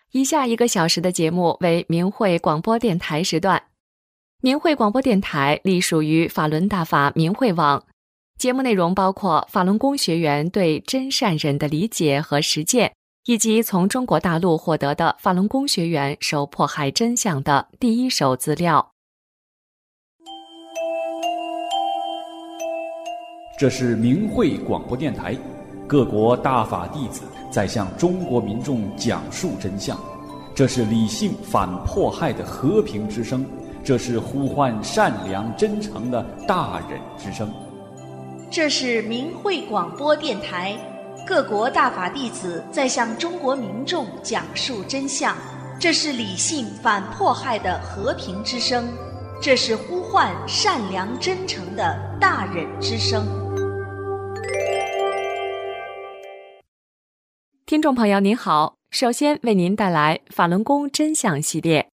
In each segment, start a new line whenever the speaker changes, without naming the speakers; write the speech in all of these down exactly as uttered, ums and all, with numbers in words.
以下一个小时的节目为明慧广播电台时段。明慧广播电台隶属于法轮大法明慧网，节目内容包括法轮功学员对真善忍的理解和实践，以及从中国大陆获得的法轮功学员受迫害真相的第一手资料。
这是明慧广播电台，各国大法弟子在向中国民众讲述真相。这是理性反迫害的和平之声，这是呼唤善良真诚的大忍之声。
这是明慧广播电台，各国大法弟子在向中国民众讲述真相。这是理性反迫害的和平之声，这是呼唤善良真诚的大忍之声。
听众朋友您好，首先为您带来法轮功真相系列。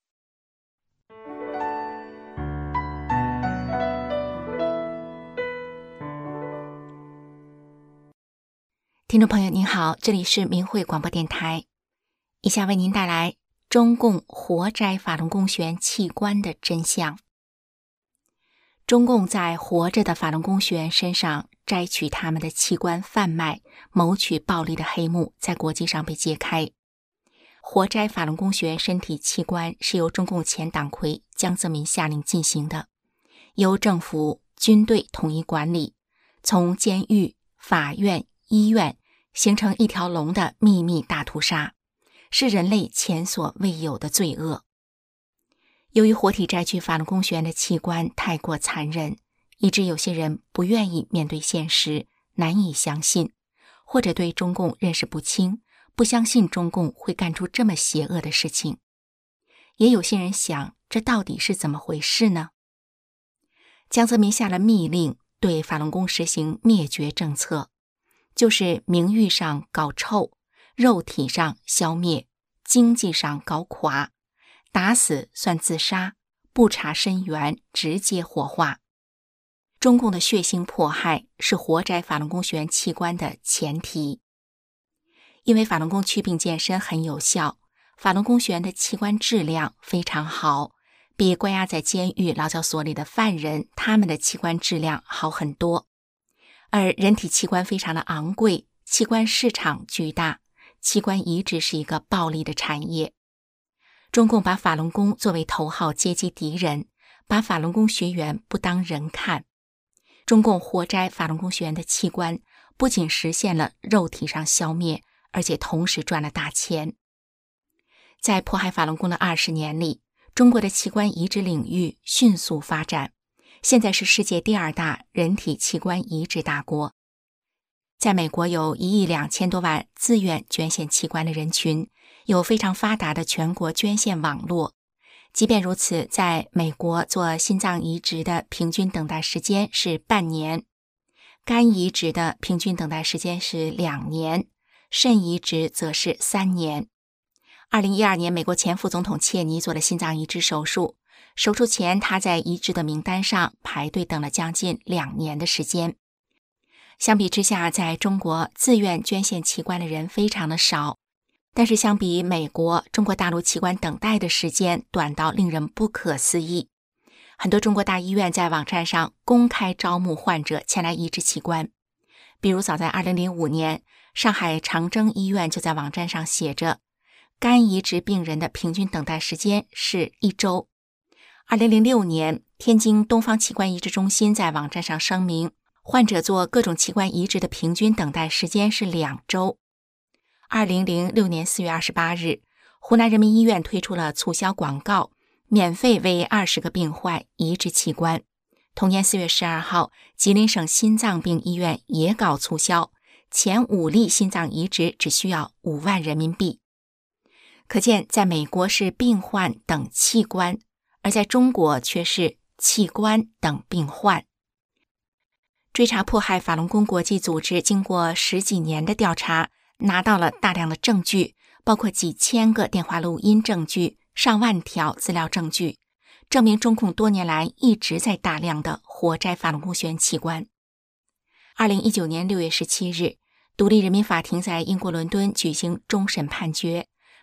听众朋友您好，这里是明慧广播电台，以下为您带来中共活摘法轮功学员器官的真相。中共在活着的法轮功学员身上摘取他们的器官贩卖、谋取暴利的黑幕在国际上被揭开。活摘法轮功学员身体器官是由中共前党魁江泽民下令进行的，由政府、军队统一管理，从监狱、法院、医院形成一条龙的秘密大屠杀，是人类前所未有的罪恶。由于活体摘取法轮功学员的器官太过残忍，以致有些人不愿意面对现实，难以相信，或者对中共认识不清，不相信中共会干出这么邪恶的事情。也有些人想，这到底是怎么回事呢？江泽民下了密令，对法轮功实行灭绝政策，就是名誉上搞臭，肉体上消灭，经济上搞垮，打死算自杀，不查身源，直接火化。中共的血腥迫害是活摘法轮功学员器官的前提。因为法轮功祛病健身很有效，法轮功学员的器官质量非常好，比关押在监狱、劳教所里的犯人，他们的器官质量好很多。而人体器官非常的昂贵，器官市场巨大，器官移植是一个暴利的产业。中共把法轮功作为头号阶级敌人，把法轮功学员不当人看。中共活摘法轮功学员的器官，不仅实现了肉体上消灭，而且同时赚了大钱。在迫害法轮功的二十年里，中国的器官移植领域迅速发展，现在是世界第二大人体器官移植大国。在美国有一亿两千多万自愿捐献器官的人群，有非常发达的全国捐献网络。即便如此，在美国做心脏移植的平均等待时间是半年，肝移植的平均等待时间是两年，肾移植则是三年。二零一二年，美国前副总统切尼做了心脏移植手术，手术前他在移植的名单上排队等了将近两年的时间。相比之下，在中国自愿捐献器官的人非常的少，但是相比美国，中国大陆器官等待的时间短到令人不可思议。很多中国大医院在网站上公开招募患者前来移植器官。比如早在二零零五年，上海长征医院就在网站上写着，肝移植病人的平均等待时间是一周。二零零六年，天津东方器官移植中心在网站上声明，患者做各种器官移植的平均等待时间是两周。二零零六年四月二十八日，湖南人民医院推出了促销广告，免费为二十个病患移植器官。同年四月十二号，吉林省心脏病医院也搞促销，前五例心脏移植只需要五万人民币。可见，在美国是病患等器官，而在中国却是器官等病患。追查迫害法轮功国际组织经过十几年的调查，拿到了大量的证据，包括几千个电话录音证据、上万条资料证据，证明中共多年来一直在大量的活摘法轮功学员器官。二零一九年六月十七日，独立人民法庭在英国伦敦举行终审判决，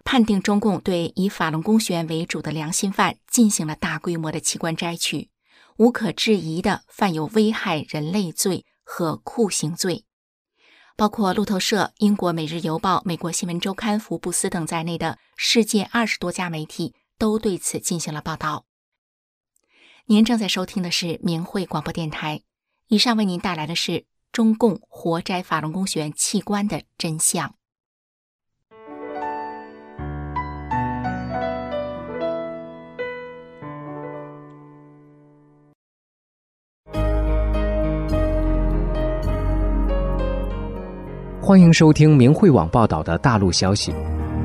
判定中共对以法轮功学员为主的良心犯进行了大规模的器官摘取，无可置疑的犯有危害人类罪和酷刑罪。包括路透社、英国《每日邮报》、美国新闻周刊、福布斯等在内的世界二十多家媒体都对此进行了报道。您正在收听的是明慧广播电台，以上为您带来的是中共活摘法轮功学员器官的真相。
欢迎收听明慧网报道的大陆消息。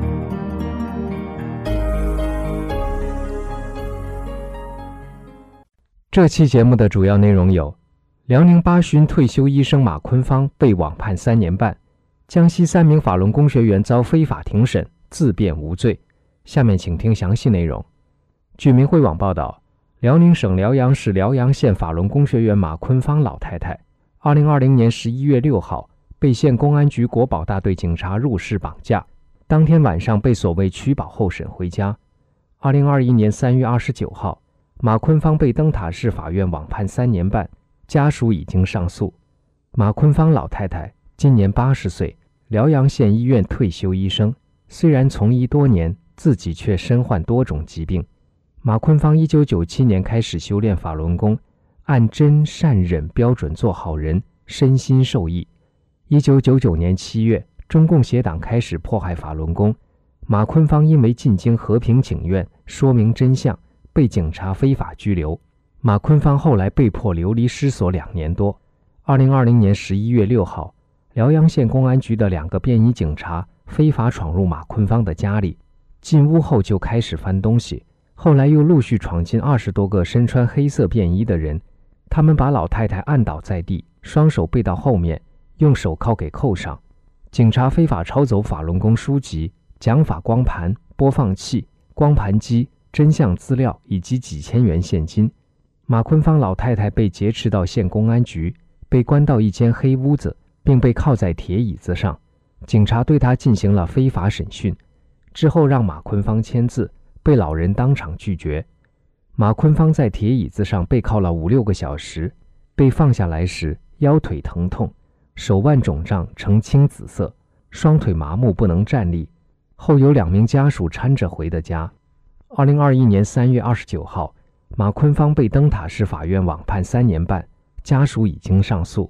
这期节目的主要内容有：辽宁巴勋退休医生马坤芳被网判三年半，江西三名法轮功学员遭非法庭审，自辩无罪。下面请听详细内容。据明慧网报道，辽宁省辽阳市辽阳县法轮功学员马坤芳老太太，二零二零年十一月六号被县公安局国保大队警察入室绑架，当天晚上被所谓取保候审回家。二零二一年三月二十九号，马坤芳被登塔市法院网判三年半，家属已经上诉。马坤芳老太太今年八十岁，辽阳县医院退休医生，虽然从医多年，自己却身患多种疾病。马坤芳一九九七年开始修炼法轮功，按真善忍标准做好人，身心受益。一九九九年七月，中共邪党开始迫害法轮功，马坤芳因为进京和平请愿，说明真相，被警察非法拘留。马坤芳后来被迫流离失所两年多。二零二零年十一月六号，辽阳县公安局的两个便衣警察非法闯入马坤芳的家里，进屋后就开始翻东西，后来又陆续闯进二十多个身穿黑色便衣的人，他们把老太太按倒在地，双手背到后面，用手铐给扣上。警察非法抄走法轮功书籍、讲法光盘、播放器、光盘机、真相资料以及几千元现金。马坤芳老太太被劫持到县公安局，被关到一间黑屋子，并被铐在铁椅子上。警察对她进行了非法审讯，之后让马坤芳签字，被老人当场拒绝。马坤芳在铁椅子上被铐了五六个小时，被放下来时腰腿疼痛，手腕肿胀呈青紫色，双腿麻木不能站立，后有两名家属搀着回的家。二零二一年三月二十九号，马坤芳被登塔市法院网判三年半，家属已经上诉。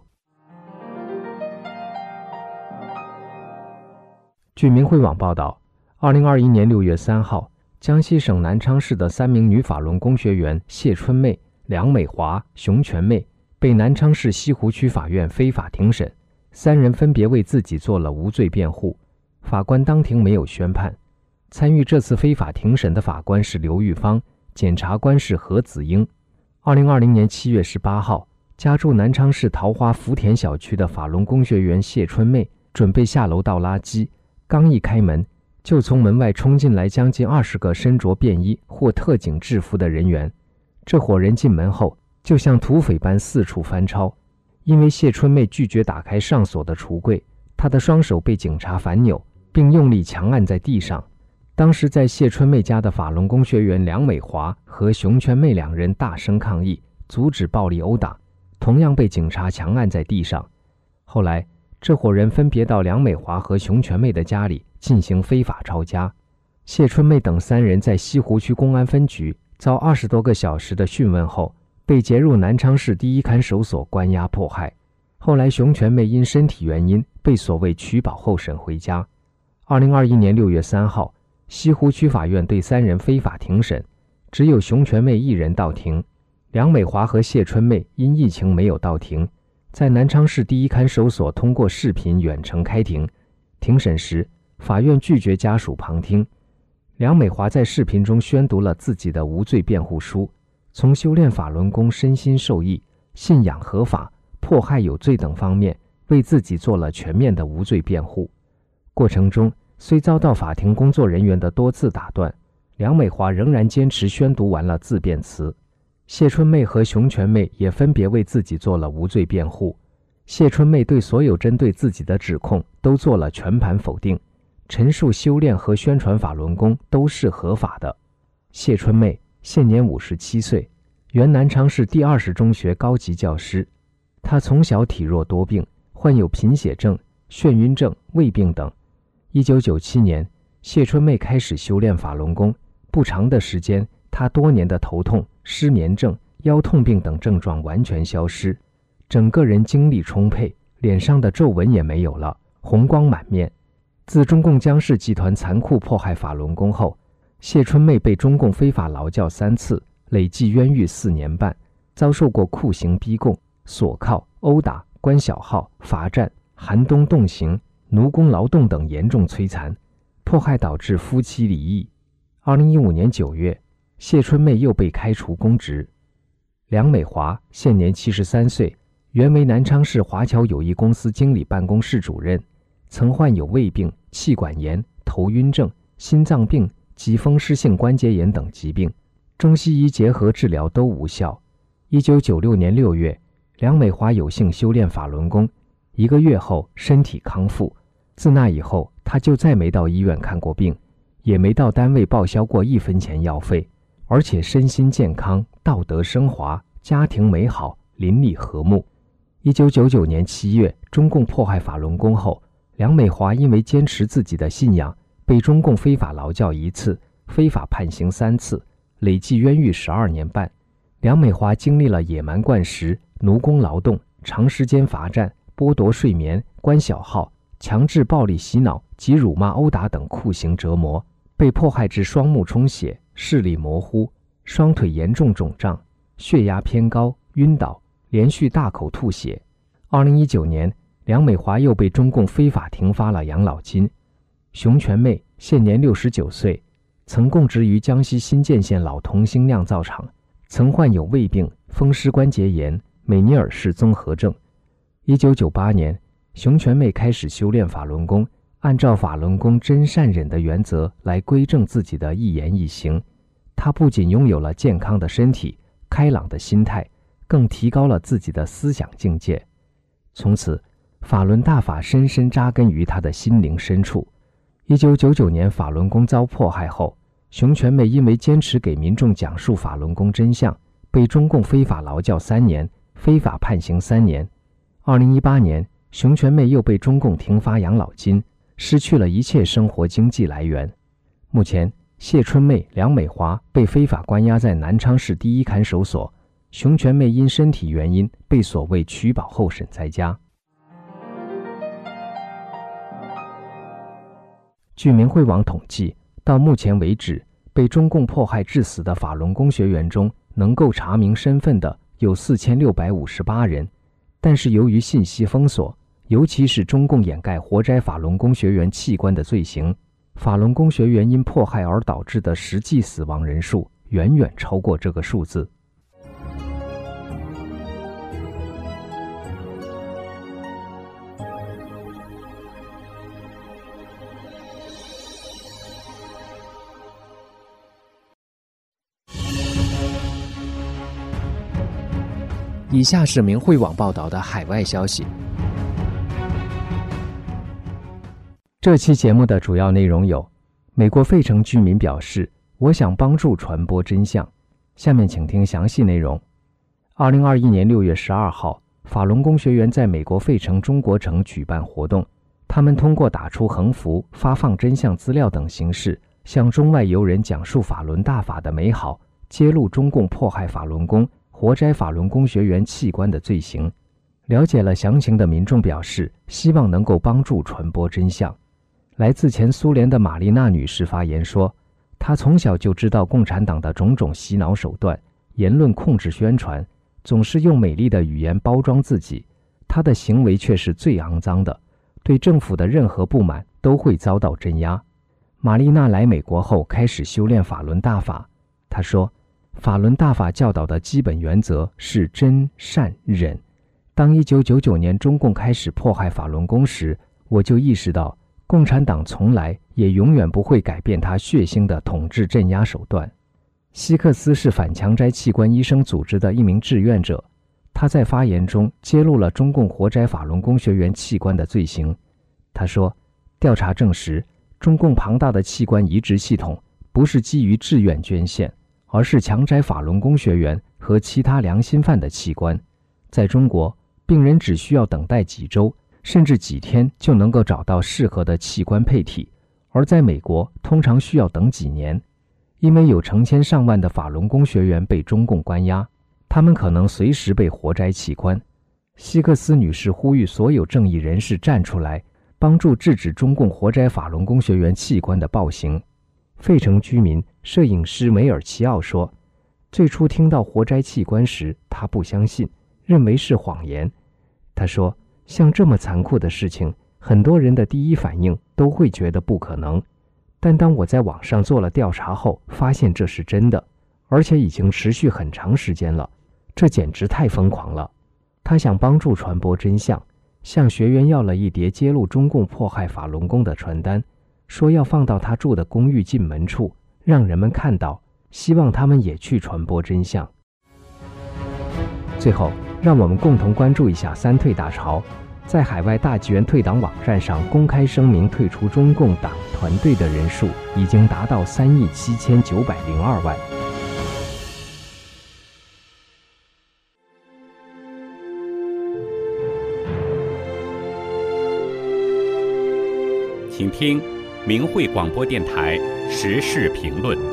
据明慧网报道，二零二一年六月三号，江西省南昌市的三名女法轮功学员谢春妹、梁美华、熊全妹被南昌市西湖区法院非法庭审，三人分别为自己做了无罪辩护，法官当庭没有宣判。参与这次非法庭审的法官是刘玉芳，检察官是何子英。二零二零年七月十八号，家住南昌市桃花福田小区的法轮功学员谢春妹准备下楼倒垃圾，刚一开门，就从门外冲进来将近二十个身着便衣或特警制服的人员。这伙人进门后，就像土匪般四处翻抄。因为谢春妹拒绝打开上锁的橱柜，她的双手被警察反扭，并用力强按在地上。当时在谢春妹家的法轮功学员梁美华和熊全妹两人大声抗议，阻止暴力殴打，同样被警察强按在地上。后来这伙人分别到梁美华和熊全妹的家里进行非法抄家。谢春妹等三人在西湖区公安分局遭二十多个小时的讯问后，被劫入南昌市第一看守所关押迫害。后来熊全妹因身体原因被所谓取保候审回家。二零二一年六月三号，西湖区法院对三人非法庭审，只有熊全妹一人到庭，梁美华和谢春妹因疫情没有到庭，在南昌市第一看守所通过视频远程开庭。庭审时，法院拒绝家属旁听。梁美华在视频中宣读了自己的无罪辩护书，从修炼法轮功身心受益、信仰合法、迫害有罪等方面为自己做了全面的无罪辩护。过程中虽遭到法庭工作人员的多次打断，梁美华仍然坚持宣读完了自辩词。谢春妹和熊全妹也分别为自己做了无罪辩护。谢春妹对所有针对自己的指控都做了全盘否定， 陈述修炼和宣传法轮功都是合法的。谢春妹现年五十七岁，原南昌市第二十中学高级教师。她从小体弱多病，患有贫血症、眩晕症、胃病等。一九九七年，谢春妹开始修炼法轮功，不长的时间，她多年的头痛、失眠症、腰痛病等症状完全消失，整个人精力充沛，脸上的皱纹也没有了，红光满面。自中共江氏集团残酷迫害法轮功后，谢春妹被中共非法劳教三次，累计冤狱四年半，遭受过酷刑逼供、锁铐、殴打、关小号、罚站、寒冬冻刑、奴工劳动等严重摧残，迫害导致夫妻离异。二零一五年九月，谢春妹又被开除公职。梁美华现年七十三岁，原为南昌市华侨友谊公司经理办公室主任，曾患有胃病、气管炎、头晕症、心脏病及风湿性关节炎等疾病，中西医结合治疗都无效。一九九六年六月，梁美华有幸修炼法轮功，一个月后身体康复。自那以后，她就再没到医院看过病，也没到单位报销过一分钱药费，而且身心健康，道德升华，家庭美好，邻里和睦。一九九九年七月，中共迫害法轮功后，梁美华因为坚持自己的信仰，被中共非法劳教一次，非法判刑三次，累计冤狱十二年半。梁美华经历了野蛮灌食、奴工劳动、长时间罚站、剥夺睡眠、关小号、强制暴力洗脑及辱骂殴打等酷刑折磨，被迫害至双目充血、视力模糊、双腿严重肿胀、血压偏高、晕倒，连续大口吐血。二零一九年，梁美华又被中共非法停发了养老金。熊全妹现年六十九岁，曾供职于江西新建县老同兴酿造厂，曾患有胃病、风湿关节炎、美尼尔氏综合症。一九九八年，熊全妹开始修炼法轮功，按照法轮功真善忍的原则来规正自己的一言一行。她不仅拥有了健康的身体、开朗的心态，更提高了自己的思想境界。从此，法轮大法深深扎根于她的心灵深处。一九九九年法轮功遭迫害后，熊全妹因为坚持给民众讲述法轮功真相，被中共非法劳教三年，非法判刑三年。二零一八年，熊全妹又被中共停发养老金，失去了一切生活经济来源。目前，谢春妹、梁美华被非法关押在南昌市第一看守所，熊全妹因身体原因被所谓取保候审在家。据明慧网统计，到目前为止，被中共迫害致死的法轮功学员中，能够查明身份的有四千六百五十八人，但是由于信息封锁，尤其是中共掩盖活摘法轮功学员器官的罪行，法轮功学员因迫害而导致的实际死亡人数远远超过这个数字。以下是明慧网报道的海外消息。这期节目的主要内容有：美国费城居民表示，我想帮助传播真相。下面请听详细内容。二零二一年六月十二号，法轮功学员在美国费城中国城举办活动，他们通过打出横幅、发放真相资料等形式，向中外游人讲述法轮大法的美好，揭露中共迫害法轮功、活摘法轮功学员器官的罪行。了解了详情的民众表示，希望能够帮助传播真相。来自前苏联的玛丽娜女士发言说，她从小就知道共产党的种种洗脑手段、言论控制宣传，总是用美丽的语言包装自己，她的行为却是最肮脏的，对政府的任何不满都会遭到镇压。玛丽娜来美国后开始修炼法轮大法，她说，法轮大法教导的基本原则是真善忍。当一九九九年中共开始迫害法轮功时，我就意识到共产党从来也永远不会改变他血腥的统治镇压手段。希克斯是反强摘器官医生组织的一名志愿者，他在发言中揭露了中共活摘法轮功学员器官的罪行。他说，调查证实， 中共庞大的器官移植系统不是基于志愿捐献，而是强摘法轮功学员和其他良心犯的器官。在中国，病人只需要等待几周甚至几天就能够找到适合的器官配体，而在美国通常需要等几年。因为有成千上万的法轮功学员被中共关押，他们可能随时被活摘器官。希克斯女士呼吁所有正义人士站出来，帮助制止中共活摘法轮功学员器官的暴行。费城居民摄影师梅尔齐奥说，最初听到活摘器官时，他不相信，认为是谎言。他说，像这么残酷的事情，很多人的第一反应都会觉得不可能，但当我在网上做了调查后，发现这是真的，而且已经持续很长时间了，这简直太疯狂了。他想帮助传播真相，向学员要了一叠揭露中共迫害法轮功的传单，说要放到他住的公寓进门处，让人们看到，希望他们也去传播真相。最后，让我们共同关注一下三退大潮。在海外大纪元退党网站上公开声明退出中共党团队的人数已经达到三亿七千九百零二万。
请听明慧广播电台时事评论。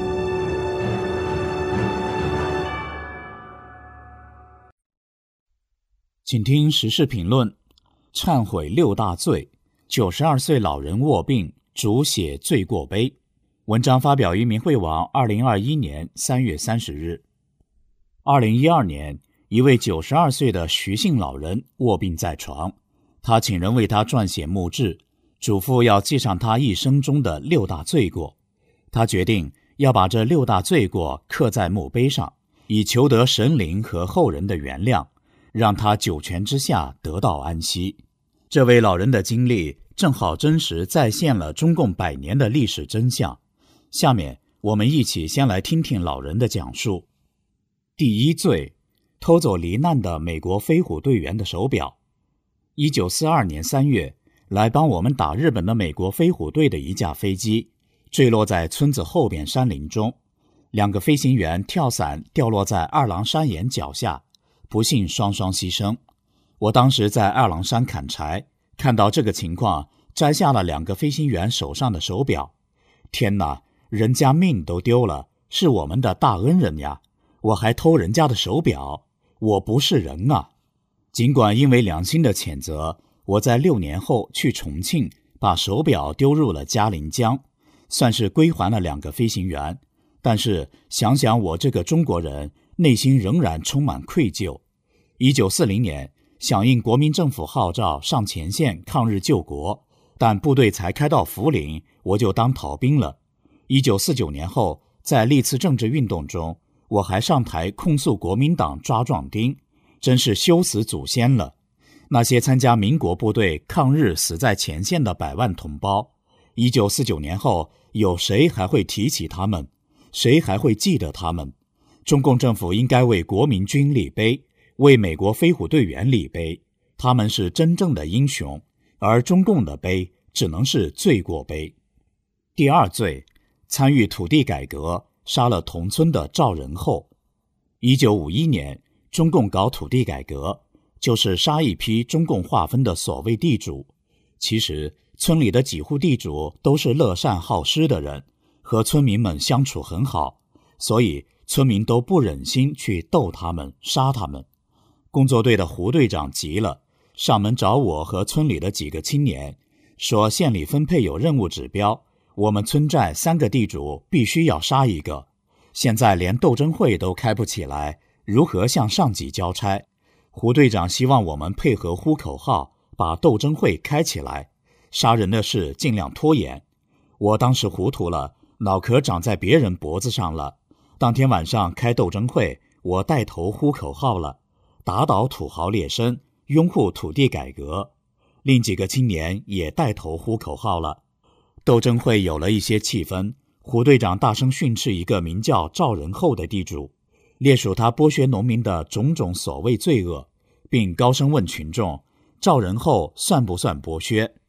请听时事评论。忏悔六大罪，九十二岁老人卧病，主写罪过碑。文章发表于明慧网二零二一年三月三十日。二零一二年，一位九十二岁的徐姓老人卧病在床，他请人为他撰写墓志，嘱咐要记上他一生中的六大罪过。他决定要把这六大罪过刻在墓碑上，以求得神灵和后人的原谅，让他九泉之下得到安息。这位老人的经历正好真实再现了中共百年的历史真相。下面我们一起先来听听老人的讲述。第一罪，偷走罹难的美国飞虎队员的手表。一九四二年三月，来帮我们打日本的美国飞虎队的一架飞机坠落在村子后边山林中，两个飞行员跳伞掉落在二郎山岩脚下，不幸双双牺牲。我当时在二郎山砍柴，看到这个情况，摘下了两个飞行员手上的手表。天哪，人家命都丢了，是我们的大恩人呀，我还偷人家的手表，我不是人啊！尽管因为良心的谴责，我在六年后去重庆，把手表丢入了嘉陵江，算是归还了两个飞行员。但是想想我这个中国人，内心仍然充满愧疚。一九四零年，响应国民政府号召上前线抗日救国，但部队才开到涪陵，我就当逃兵了。一九四九年后，在历次政治运动中，我还上台控诉国民党抓壮丁，真是羞死祖先了。那些参加民国部队抗日死在前线的百万同胞，一九四九年后，有谁还会提起他们？谁还会记得他们？中共政府应该为国民军立碑，为美国飞虎队员立碑，他们是真正的英雄，而中共的碑只能是罪过碑。第二罪，参与土地改革，杀了同村的赵仁厚。一九五一年，中共搞土地改革，就是杀一批中共划分的所谓地主。其实村里的几户地主都是乐善好施的人，和村民们相处很好，所以村民都不忍心去斗他们，杀他们。工作队的胡队长急了，上门找我和村里的几个青年，说县里分配有任务指标，我们村寨三个地主必须要杀一个，现在连斗争会都开不起来，如何向上级交差？胡队长希望我们配合呼口号，把斗争会开起来，杀人的事尽量拖延。我当时糊涂了，脑壳长在别人脖子上了。当天晚上开斗争会，我带头呼口号了，打倒土豪劣绅，拥护土地改革。另几个青年也带头呼口号了。斗争会有了一些气氛，胡队长大声训斥一个名叫赵仁厚的地主，列数他剥削农民的种种所谓罪恶，并高声问群众：赵仁厚算不算剥削？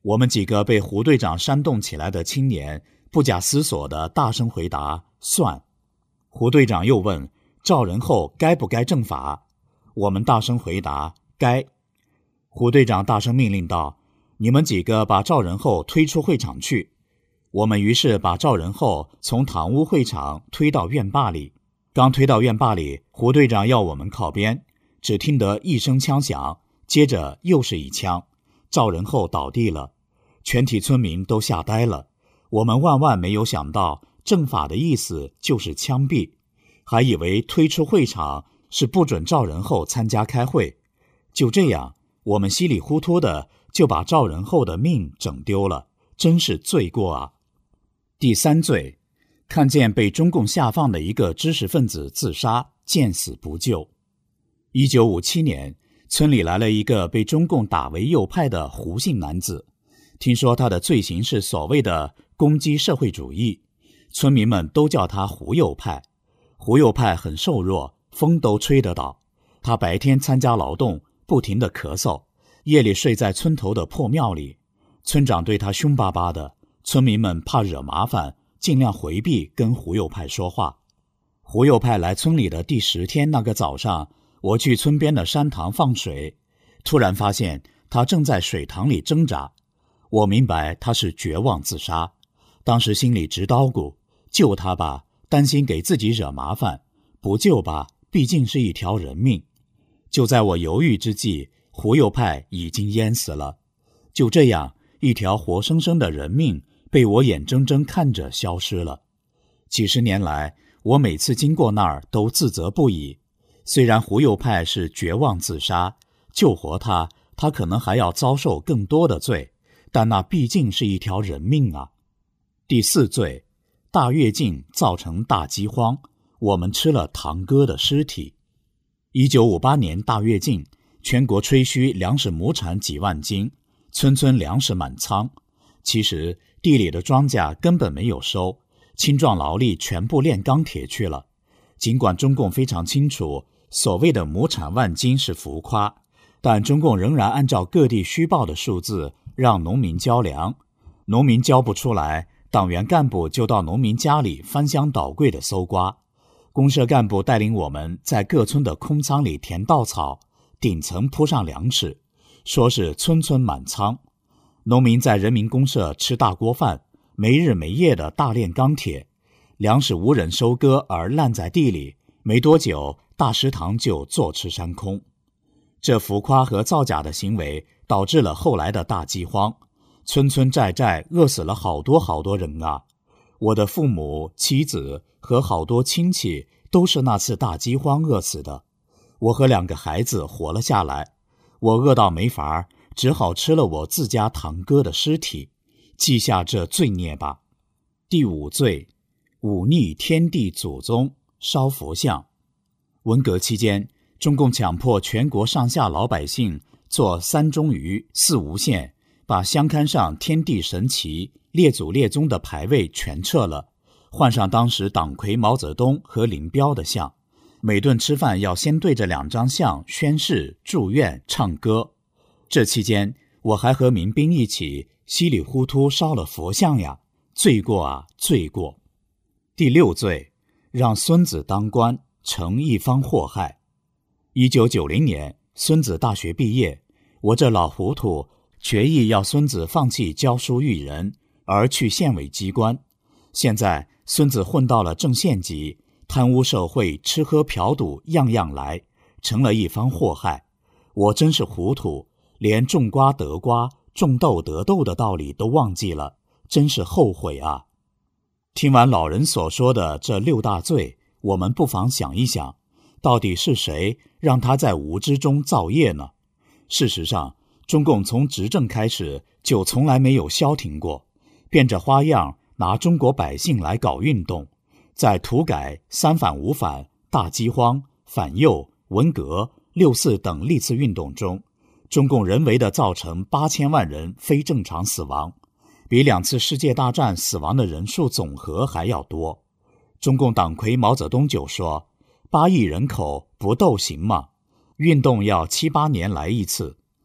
我们几个被胡队长煽动起来的青年不假思索地大声回答算。胡队长又问赵仁厚该不该正法，我们大声回答该。胡队长大声命令道，你们几个把赵仁厚推出会场去。我们于是把赵仁厚从堂屋会场推到院坝里，刚推到院坝里，胡队长要我们靠边，只听得一声枪响，接着又是一枪，赵仁厚倒地了，全体村民都吓呆了。我们万万没有想到正法的意思就是枪毙，还以为推出会场是不准赵仁厚参加开会。就这样，我们稀里糊涂的就把赵仁厚的命整丢了，真是罪过啊！第三罪，看见被中共下放的一个知识分子自杀，见死不救。一九五七年，村里来了一个被中共打为右派的胡姓男子，听说他的罪行是所谓的攻击社会主义，村民们都叫他胡右派。胡右派很瘦弱，风都吹得倒。他白天参加劳动，不停地咳嗽，夜里睡在村头的破庙里。村长对他凶巴巴的，村民们怕惹麻烦，尽量回避跟胡右派说话。胡右派来村里的第十天那个早上，我去村边的山塘放水，突然发现他正在水塘里挣扎。我明白他是绝望自杀，当时心里直叨咕，救他吧，担心给自己惹麻烦；不救吧，毕竟是一条人命。就在我犹豫之际，胡右派已经淹死了。就这样，一条活生生的人命被我眼睁睁看着消失了。几十年来，我每次经过那儿都自责不已。虽然胡右派是绝望自杀，救活他，他可能还要遭受更多的罪，但那毕竟是一条人命啊。第四罪，大跃进造成大饥荒，我们吃了堂哥的尸体。一九五八年大跃进，全国吹嘘粮食亩产几万斤，村村粮食满仓。其实地里的庄稼根本没有收，青壮劳力全部炼钢铁去了。尽管中共非常清楚所谓的亩产万斤是浮夸，但中共仍然按照各地虚报的数字让农民交粮。农民交不出来，党员干部就到农民家里翻箱倒柜的搜刮。公社干部带领我们在各村的空仓里填稻草，顶层铺上粮食，说是村村满仓。农民在人民公社吃大锅饭，没日没夜的大炼钢铁，粮食无人收割而烂在地里，没多久大食堂就坐吃山空。这浮夸和造假的行为导致了后来的大饥荒，村村寨寨饿死了好多好多人啊！我的父母、妻子和好多亲戚都是那次大饥荒饿死的，我和两个孩子活了下来。我饿到没法，只好吃了我自家堂哥的尸体，记下这罪孽吧。第五罪，忤逆天地祖宗，烧佛像。文革期间，中共强迫全国上下老百姓做三忠于四无献，把香龛上天地神祇、列祖列宗的牌位全撤了，换上当时党魁毛泽东和林彪的像。每顿吃饭要先对着两张像宣誓、祝愿、唱歌。这期间，我还和民兵一起稀里糊涂烧了佛像呀，罪过啊，罪过！第六罪，让孙子当官，成一方祸害。一九九零年，孙子大学毕业，我这老糊涂决意要孙子放弃教书育人，而去县委机关。现在孙子混到了正县级，贪污受贿、吃喝嫖赌样样来，成了一方祸害。我真是糊涂，连种瓜得瓜、种豆得豆的道理都忘记了，真是后悔啊！听完老人所说的这六大罪，我们不妨想一想，到底是谁让他在无知中造业呢？事实上，中共从执政开始就从来没有消停过，变着花样拿中国百姓来搞运动。在土改、三反五反、大饥荒、反右、文革、六四等历次运动中，中共人为地造成八千万人非正常死亡，比两次世界大战死亡的人数总和还要多。中共党魁毛泽东就说，八亿人口不斗行吗？运动要七八年来一次。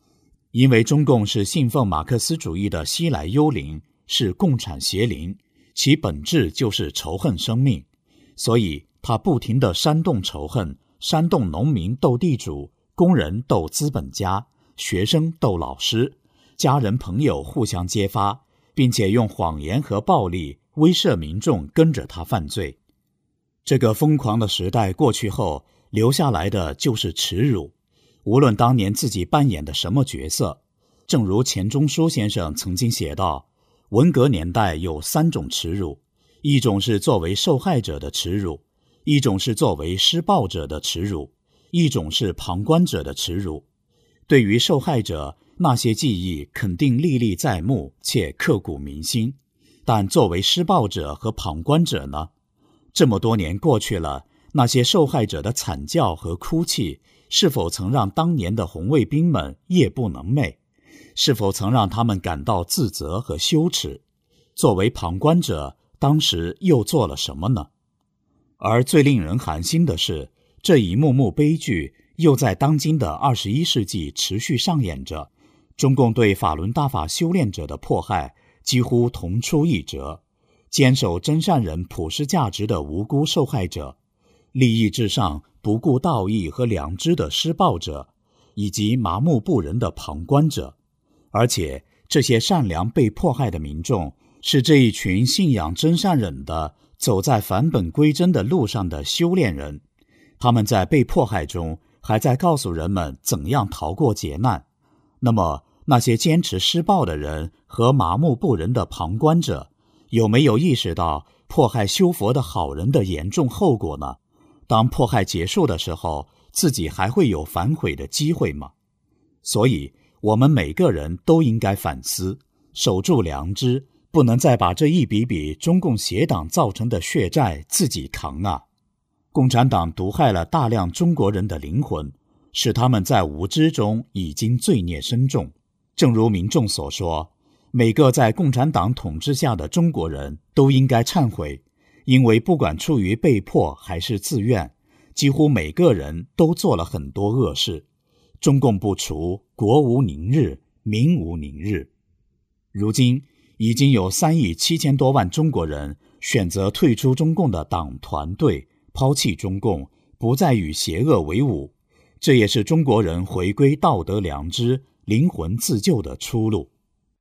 因为中共是信奉马克思主义的西来幽灵，是共产邪灵，其本质就是仇恨生命，所以他不停地煽动仇恨，煽动农民斗地主，工人斗资本家，学生斗老师，家人朋友互相揭发，并且用谎言和暴力威慑民众跟着他犯罪。这个疯狂的时代过去后，留下来的就是耻辱，无论当年自己扮演的什么角色。正如钱钟书先生曾经写道，文革年代有三种耻辱，一种是作为受害者的耻辱，一种是作为施暴者的耻辱，一种是旁观者的耻辱。对于受害者，那些记忆肯定历历在目且刻骨铭心，但作为施暴者和旁观者呢？这么多年过去了，那些受害者的惨叫和哭泣，是否曾让当年的红卫兵们夜不能寐？是否曾让他们感到自责和羞耻？作为旁观者，当时又做了什么呢？而最令人寒心的是，这一幕幕悲剧又在当今的二十一世纪持续上演着。中共对法轮大法修炼者的迫害几乎同出一辙，坚守真善人普世价值的无辜受害者，利益至上不顾道义和良知的施暴者，以及麻木不仁的旁观者。而且这些善良被迫害的民众，是这一群信仰真善忍的走在返本归真的路上的修炼人。他们在被迫害中还在告诉人们怎样逃过劫难。那么那些坚持施暴的人和麻木不仁的旁观者，有没有意识到迫害修佛的好人的严重后果呢？当迫害结束的时候，自己还会有反悔的机会吗？所以我们每个人都应该反思，守住良知，不能再把这一笔笔中共邪党造成的血债自己扛啊！共产党毒害了大量中国人的灵魂，使他们在无知中已经罪孽深重。正如民众所说，每个在共产党统治下的中国人都应该忏悔，因为不管出于被迫还是自愿，几乎每个人都做了很多恶事。中共不除，国无宁日，民无宁日。如今已经有三亿七千多万中国人选择退出中共的党团队，抛弃中共，不再与邪恶为伍。这也是中国人回归道德良知、灵魂自救的出路。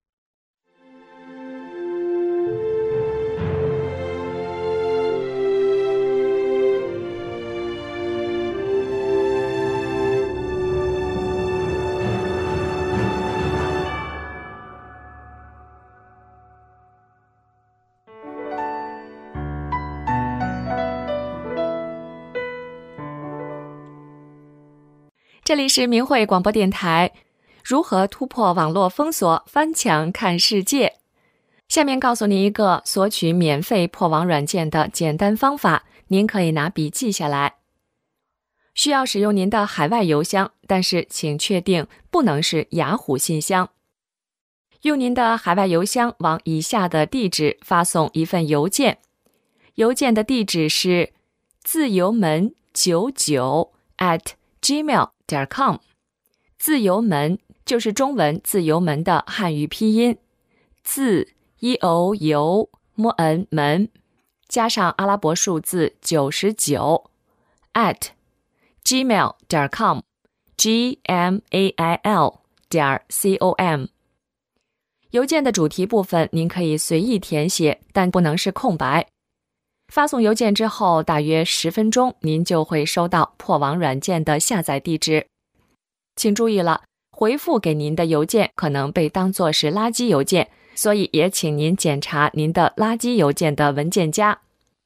这里是明慧广播电台，如何突破网络封锁，翻墙看世界。下面告诉您一个索取免费破网软件的简单方法，您可以拿笔记下来。需要使用您的海外邮箱，但是请确定不能是雅虎信箱。用您的海外邮箱往以下的地址发送一份邮件，邮件的地址是自由门九九 at gmail点 com。 自由门就是中文自由门的汉语拼音，自 e o u m n 门加上阿拉伯数字九十九 at gmail点 com g m a i l 点 c o m。 邮件的主题部分您可以随意填写，但不能是空白。发送邮件之后大约十分钟，您就会收到破网软件的下载地址。请注意了，回复给您的邮件可能被当作是垃圾邮件，所以也请您检查您的垃圾邮件的文件夹。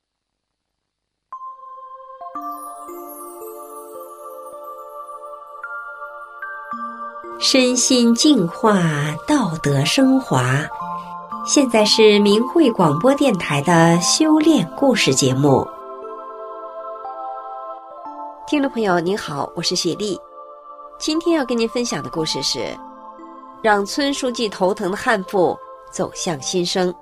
身心净化，道德升华。现在是明慧广播电台的修炼故事节目。听众朋友您好，我是雪莉。今天要跟您分享的故事是让村书记头疼的悍妇走向新生。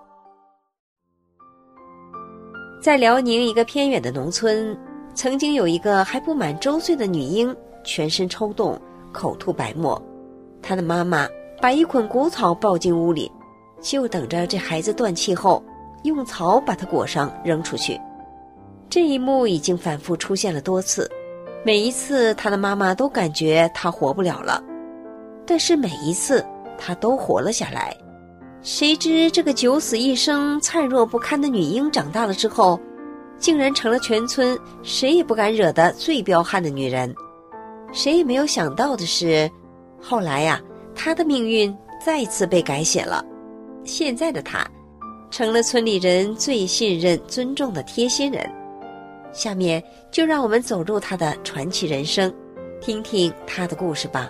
在辽宁一个偏远的农村，曾经有一个还不满周岁的女婴，全身抽动，口吐白沫。她他的妈妈把一捆谷草抱进屋里，就等着这孩子断气后用草把它裹上扔出去。这一幕已经反复出现了多次，每一次他的妈妈都感觉他活不了了，但是每一次他都活了下来。谁知这个九死一生灿若不堪的女婴长大了之后，竟然成了全村谁也不敢惹的最彪悍的女人。谁也没有想到的是，后来呀、啊，她的命运再次被改写了。现在的她成了村里人最信任尊重的贴心人。下面就让我们走入她的传奇人生，听听她的故事吧。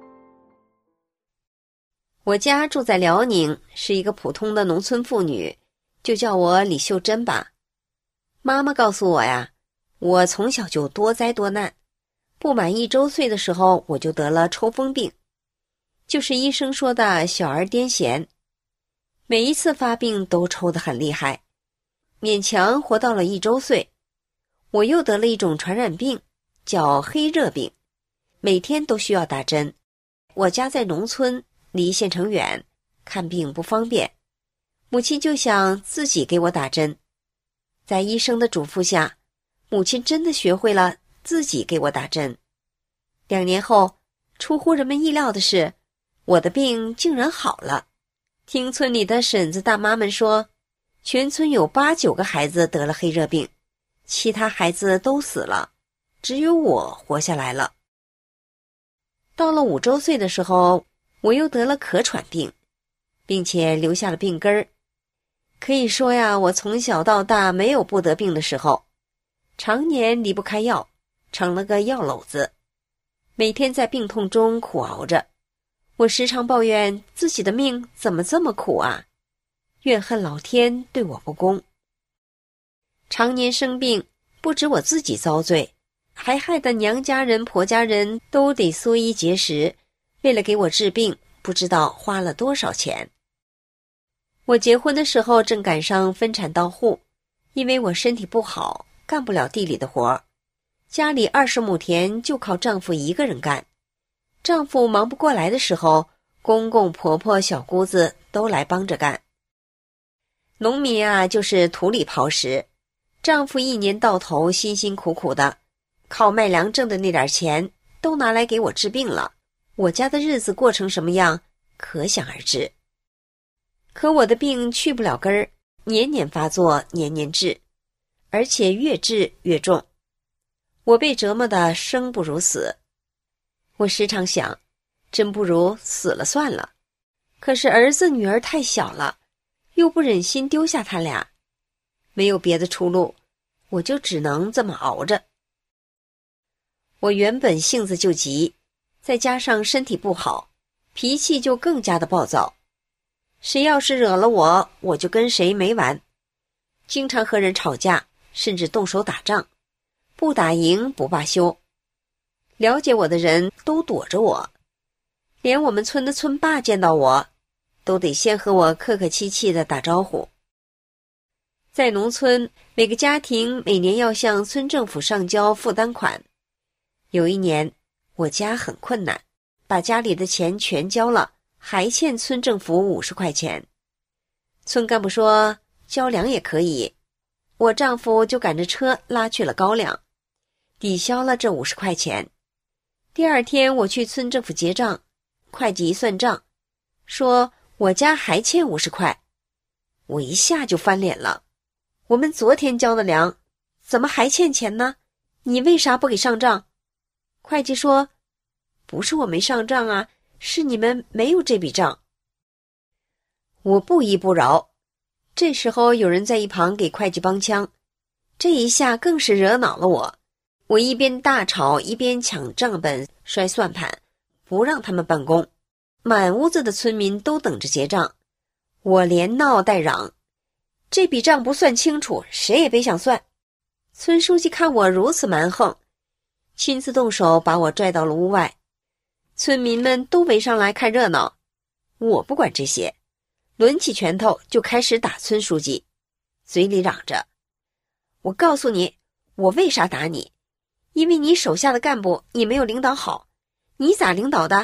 我家住在辽宁，是一个普通的农村妇女，就叫我李秀珍吧。妈妈告诉我呀，我从小就多灾多难，不满一周岁的时候我就得了抽风病，就是医生说的小儿癫痫。每一次发病都抽得很厉害，勉强活到了一周岁。我又得了一种传染病，叫黑热病，每天都需要打针。我家在农村，离县城远，看病不方便，母亲就想自己给我打针。在医生的嘱咐下，母亲真的学会了自己给我打针。两年后，出乎人们意料的是，我的病竟然好了。听村里的婶子大妈们说，全村有八九个孩子得了黑热病，其他孩子都死了，只有我活下来了。到了五周岁的时候，我又得了咳喘病，并且留下了病根儿。可以说呀，我从小到大没有不得病的时候，常年离不开药，成了个药篓子，每天在病痛中苦熬着。我时常抱怨自己的命怎么这么苦啊，怨恨老天对我不公。常年生病，不止我自己遭罪，还害得娘家人婆家人都得缩衣节食，为了给我治病，不知道花了多少钱。我结婚的时候正赶上分产到户，因为我身体不好，干不了地里的活，家里二十亩田就靠丈夫一个人干。丈夫忙不过来的时候，公公婆婆小姑子都来帮着干。农民啊，就是土里刨食，丈夫一年到头辛辛苦苦的，靠卖粮挣的那点钱都拿来给我治病了，我家的日子过成什么样，可想而知。可我的病去不了根儿，年年发作，年年治，而且越治越重。我被折磨得生不如死。我时常想，真不如死了算了。可是儿子女儿太小了，又不忍心丢下他俩，没有别的出路，我就只能这么熬着。我原本性子就急，再加上身体不好，脾气就更加的暴躁。谁要是惹了我，我就跟谁没完，经常和人吵架，甚至动手打仗，不打赢不罢休。了解我的人都躲着我，连我们村的村霸见到我，都得先和我客客气气的打招呼。在农村，每个家庭每年要向村政府上交负担款。有一年，我家很困难，把家里的钱全交了，还欠村政府五十块钱。村干部说交粮也可以，我丈夫就赶着车拉去了高粱，抵消了这五十块钱。第二天我去村政府结账，会计一算账，说我家还欠五十块。我一下就翻脸了，我们昨天交的粮，怎么还欠钱呢？你为啥不给上账？会计说，不是我没上账啊，是你们没有这笔账。我不依不饶，这时候有人在一旁给会计帮腔，这一下更是惹恼了我。我一边大吵，一边抢账本摔算盘，不让他们办公。满屋子的村民都等着结账，我连闹带嚷，这笔账不算清楚，谁也别想算。村书记看我如此蛮横，亲自动手把我拽到了屋外。村民们都围上来看热闹，我不管这些，抡起拳头就开始打村书记，嘴里嚷着，我告诉你，我为啥打你？因为你手下的干部你没有领导好，你咋领导的？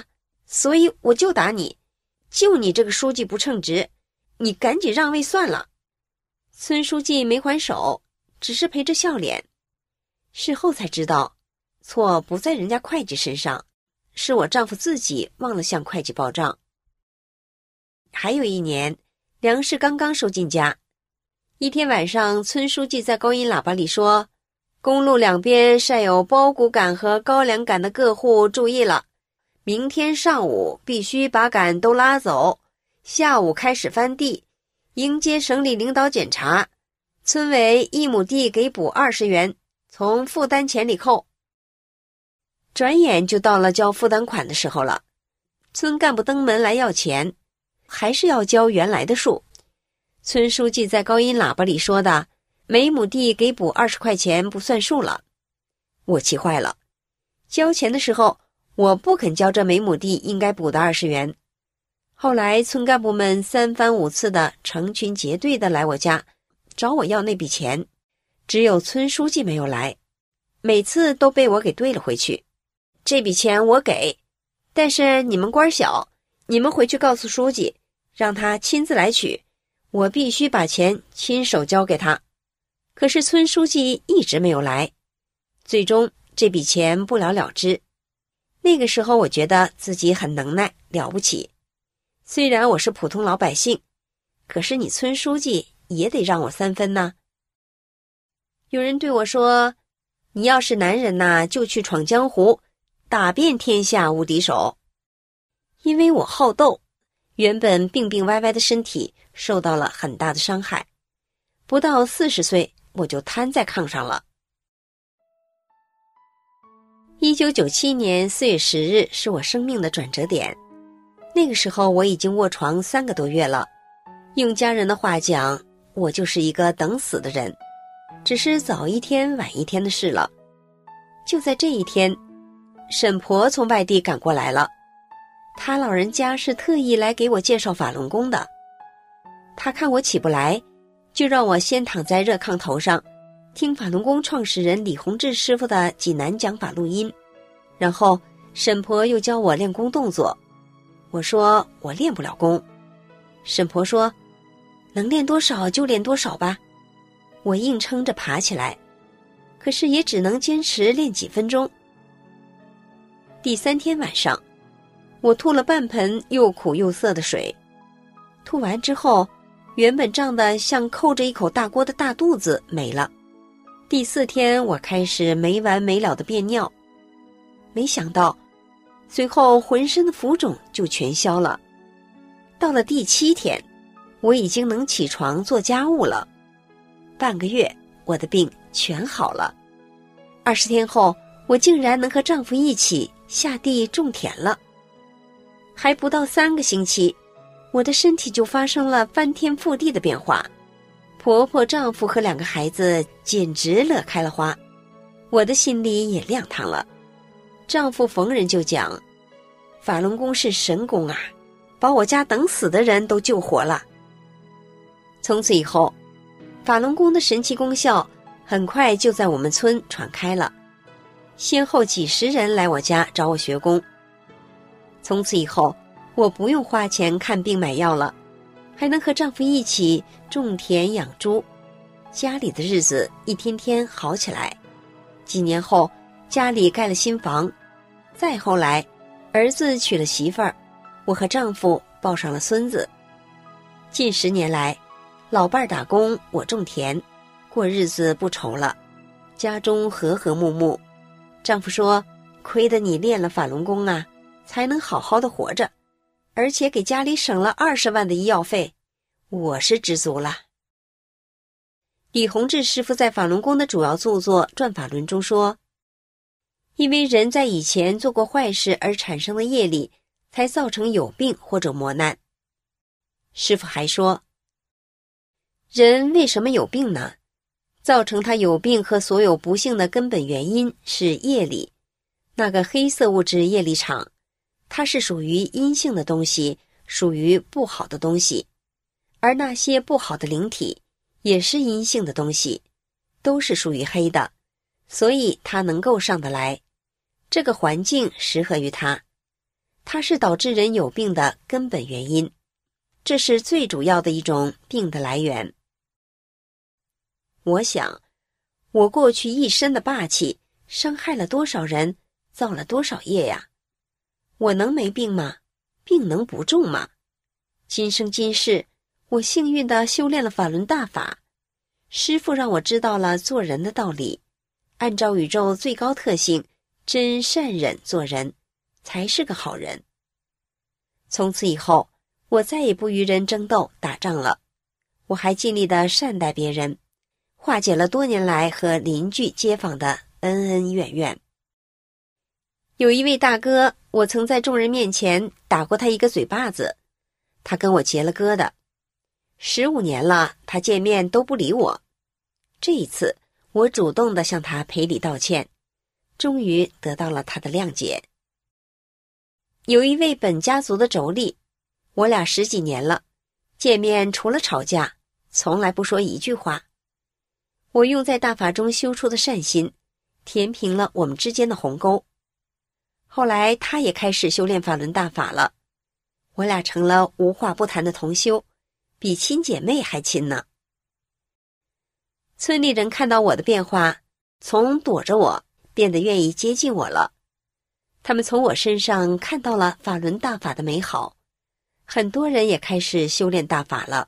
所以我就打你，就你这个书记不称职，你赶紧让位算了。村书记没还手，只是陪着笑脸。事后才知道，错不在人家会计身上，是我丈夫自己忘了向会计报账。还有一年，粮食刚刚收进家，一天晚上，村书记在高音喇叭里说，公路两边晒有苞谷杆和高粱杆的各户注意了，明天上午必须把杆都拉走，下午开始翻地，迎接省里领导检查，村委一亩地给补二十元，从负担钱里扣。转眼就到了交负担款的时候了，村干部登门来要钱，还是要交原来的数。村书记在高音喇叭里说的，每亩地给补二十块钱不算数了。我气坏了，交钱的时候我不肯交这每亩地应该补的二十元。后来村干部们三番五次的成群结队的来我家找我要那笔钱，只有村书记没有来，每次都被我给兑了回去。这笔钱我给，但是你们官小，你们回去告诉书记，让他亲自来取，我必须把钱亲手交给他。可是村书记一直没有来，最终这笔钱不了了之。那个时候我觉得自己很能耐，了不起。虽然我是普通老百姓，可是你村书记也得让我三分呢。有人对我说，你要是男人呐，就去闯江湖，打遍天下无敌手。因为我好斗，原本病病歪歪的身体受到了很大的伤害，不到四十岁我就瘫在炕上了。一九九七年四月十日是我生命的转折点，那个时候我已经卧床三个多月了，用家人的话讲，我就是一个等死的人，只是早一天晚一天的事了。就在这一天，沈婆从外地赶过来了，她老人家是特意来给我介绍法轮功的。她看我起不来，就让我先躺在热炕头上，听法轮功创始人李洪志师傅的济南讲法录音，然后沈婆又教我练功动作。我说我练不了功，沈婆说能练多少就练多少吧。我硬撑着爬起来，可是也只能坚持练几分钟。第三天晚上，我吐了半盆又苦又涩的水，吐完之后，原本胀得像扣着一口大锅的大肚子没了。第四天我开始没完没了的便尿，没想到随后浑身的浮肿就全消了。到了第七天，我已经能起床做家务了。半个月，我的病全好了。二十天后，我竟然能和丈夫一起下地种田了。还不到三个星期，我的身体就发生了翻天覆地的变化。婆婆、丈夫和两个孩子简直乐开了花，我的心里也亮堂了。丈夫逢人就讲，法轮功是神功啊，把我家等死的人都救活了。从此以后，法轮功的神奇功效很快就在我们村传开了，先后几十人来我家找我学功。从此以后，我不用花钱看病买药了，还能和丈夫一起种田养猪，家里的日子一天天好起来。几年后，家里盖了新房，再后来，儿子娶了媳妇儿，我和丈夫抱上了孙子。近十年来，老伴儿打工，我种田，过日子不愁了，家中和和睦睦。丈夫说，亏得你练了法轮功啊，才能好好的活着，而且给家里省了二十万的医药费，我是知足了。李洪志师傅在法轮功的主要著作《转法轮》中说，因为人在以前做过坏事而产生的业力，才造成有病或者磨难。师傅还说，人为什么有病呢？造成他有病和所有不幸的根本原因是业力，那个黑色物质业力场，它是属于阴性的东西，属于不好的东西，而那些不好的灵体也是阴性的东西，都是属于黑的，所以它能够上得来，这个环境适合于它。 它是导致人有病的根本原因，这是最主要的一种病的来源。我想，我过去一身的霸气，伤害了多少人，造了多少业呀？我能没病吗？病能不重吗？今生今世，我幸运地修炼了法轮大法，师父让我知道了做人的道理，按照宇宙最高特性，真善忍做人，才是个好人。从此以后，我再也不与人争斗打仗了，我还尽力地善待别人，化解了多年来和邻居街坊的恩恩怨怨。有一位大哥，我曾在众人面前打过他一个嘴巴子，他跟我结了疙瘩。十五年了，他见面都不理我。这一次，我主动地向他赔礼道歉，终于得到了他的谅解。有一位本家族的妯娌，我俩十几年了，见面除了吵架，从来不说一句话。我用在大法中修出的善心，填平了我们之间的鸿沟。后来他也开始修炼法轮大法了，我俩成了无话不谈的同修，比亲姐妹还亲呢。村里人看到我的变化，从躲着我变得愿意接近我了。他们从我身上看到了法轮大法的美好，很多人也开始修炼大法了。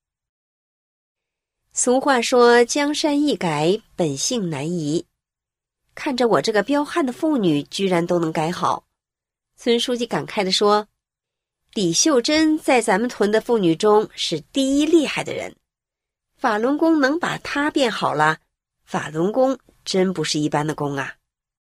俗话说，江山易改，本性难移。看着我这个彪悍的妇女居然都能改好，村书记感慨地说，李秀珍在咱们屯的妇女中是第一厉害的人，法轮功能把她变好了，法轮功真不是一般的功啊。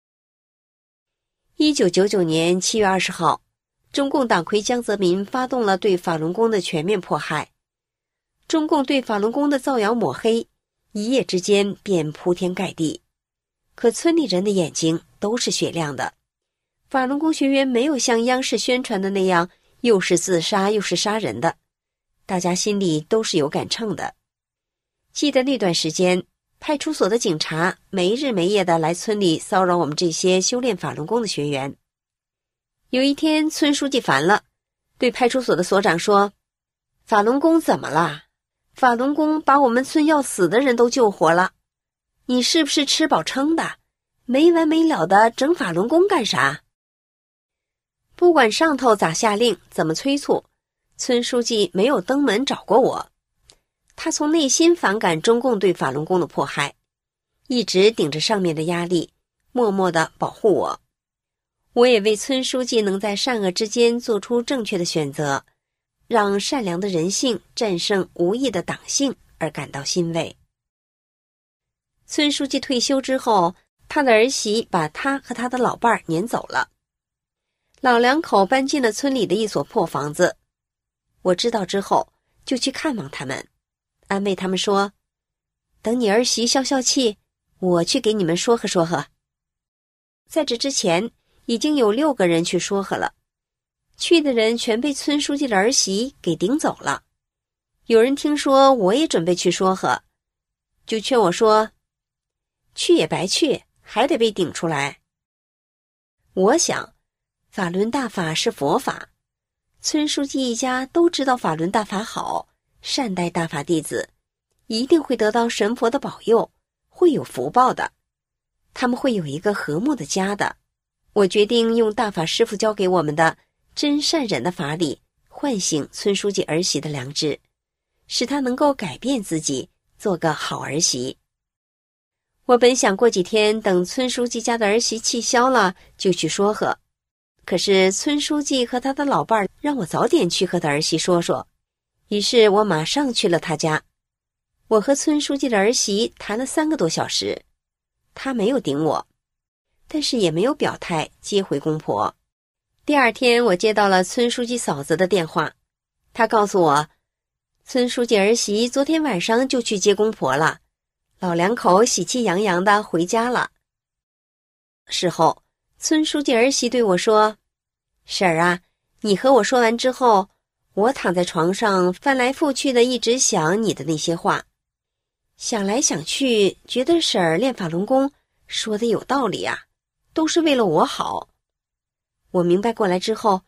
一九九九年七月二十号，中共党魁江泽民发动了对法轮功的全面迫害，中共对法轮功的造谣抹黑，一夜之间便铺天盖地。可村里人的眼睛都是雪亮的，法轮功学员没有像央视宣传的那样又是自杀又是杀人的，大家心里都是有杆秤的。记得那段时间，派出所的警察没日没夜地来村里骚扰我们这些修炼法轮功的学员。有一天，村书记烦了，对派出所的所长说，法轮功怎么了？法轮功把我们村要死的人都救活了，你是不是吃饱撑的？没完没了的整法轮功干啥？不管上头咋下令，怎么催促，村书记没有登门找过我。他从内心反感中共对法轮功的迫害，一直顶着上面的压力，默默地保护我。我也为村书记能在善恶之间做出正确的选择，让善良的人性战胜无义的党性而感到欣慰。村书记退休之后，他的儿媳把他和他的老伴儿撵走了，老两口搬进了村里的一所破房子。我知道之后，就去看望他们，安慰他们说，等你儿媳消消气，我去给你们说和说和。在这之前，已经有六个人去说和了，去的人全被村书记的儿媳给顶走了。有人听说我也准备去说和，就劝我说，去也白去，还得被顶出来。我想，法轮大法是佛法，村书记一家都知道法轮大法好，善待大法弟子，一定会得到神佛的保佑，会有福报的，他们会有一个和睦的家的。我决定用大法师父教给我们的真善忍的法理，唤醒村书记儿媳的良知，使她能够改变自己，做个好儿媳。我本想过几天等村书记家的儿媳气消了就去说和，可是村书记和他的老伴儿让我早点去和他儿媳说说，于是我马上去了他家。我和村书记的儿媳谈了三个多小时，他没有顶我，但是也没有表态接回公婆。第二天，我接到了村书记嫂子的电话，她告诉我，村书记儿媳昨天晚上就去接公婆了，老两口喜气洋洋地回家了。事后，村书记儿媳对我说，婶儿啊，你和我说完之后，我躺在床上翻来覆去的一直想你的那些话，想来想去，觉得婶儿练法轮功说的有道理啊，都是为了我好。我明白过来之后，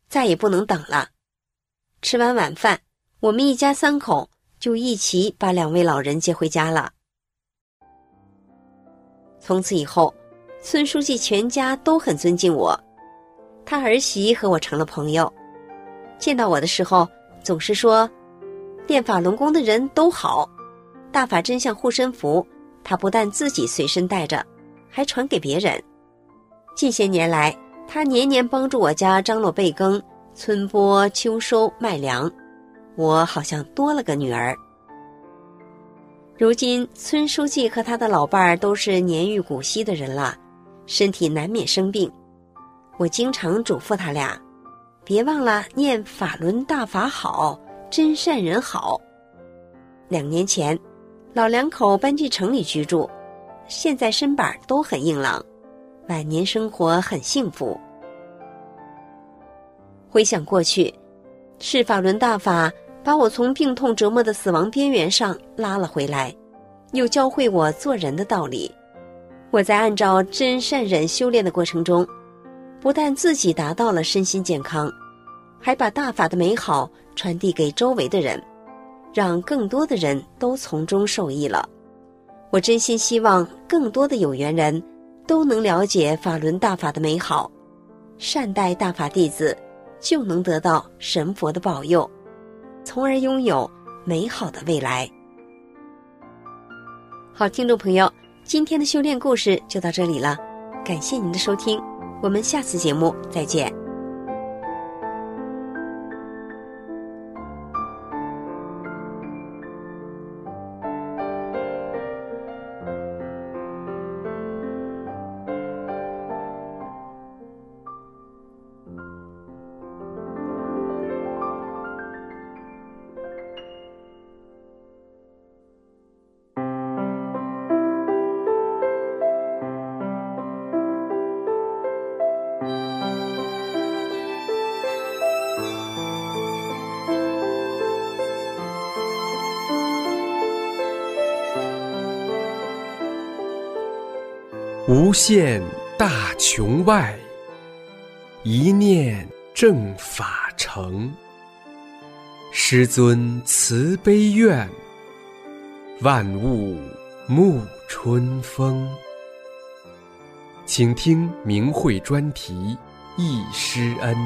再也不能等了。吃完晚饭，我们一家三口就一起把两位老人接回家了。从此以后，村书记全家都很尊敬我，他儿媳和我成了朋友，见到我的时候总是说，练法轮功的人都好，大法真相护身符他不但自己随身带着，还传给别人。近些年来，他年年帮助我家张罗备耕、春播、秋收、卖粮，我好像多了个女儿。如今村书记和他的老伴儿都是年逾古稀的人了，身体难免生病，我经常嘱咐他俩，别忘了念法轮大法好，真善人好。两年前，老两口搬进城里居住，现在身板都很硬朗，晚年生活很幸福。回想过去，是法轮大法把我从病痛折磨的死亡边缘上拉了回来，又教会我做人的道理。我在按照真善忍修炼的过程中，不但自己达到了身心健康，还把大法的美好传递给周围的人，让更多的人都从中受益了。我真心希望更多的有缘人都能了解法轮大法的美好，善待大法弟子，就能得到神佛的保佑，从而拥有美好的未来。好，听众朋友，今天的修炼故事就到这里了，感谢您的收听，我们下次节目再见。
无限大穹外，一念正法成。师尊慈悲愿，万物沐春风。请听明慧专题忆师恩。